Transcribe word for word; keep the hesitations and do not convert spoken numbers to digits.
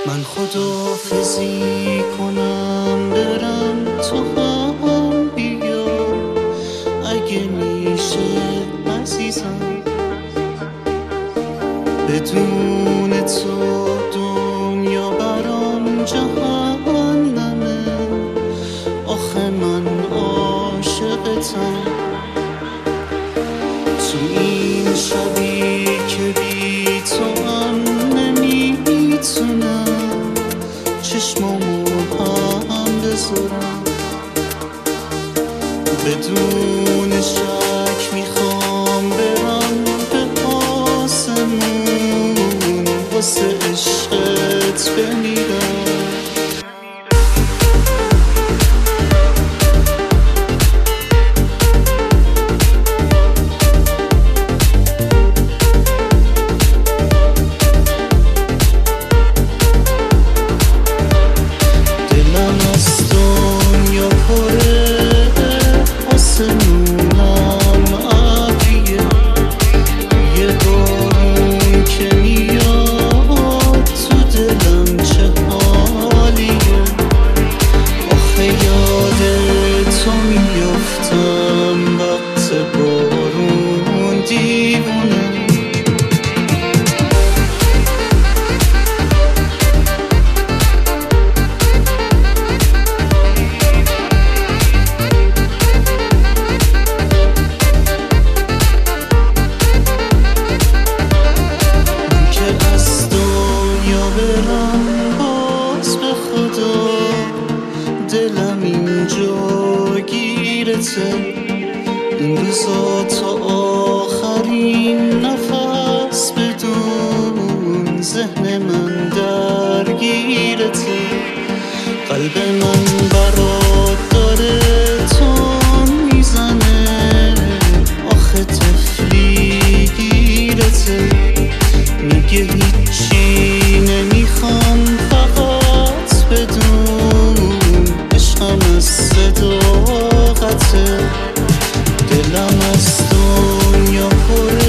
من خداحافظی کنم برم، تو هم بیا اگه میشه عزیزم. بدون تو دنیا برام جهنمه، آخه من عاشقتم. تو این شبی که بی تو هم نمیتونم چشمامو هم بذارم. بدون شک میخوام برم به آسمون، واسه عشقت بمیرم. دلم اینجا گیرته، این روزا تا آخرین نفس بدون ذهن من درگیرته. قلب من برات داره تون میزنه، آخه طفلی گیرته. میگه هیچی نمیخوام فقط بدون عشقم از صداقته. دلم از دنیا پر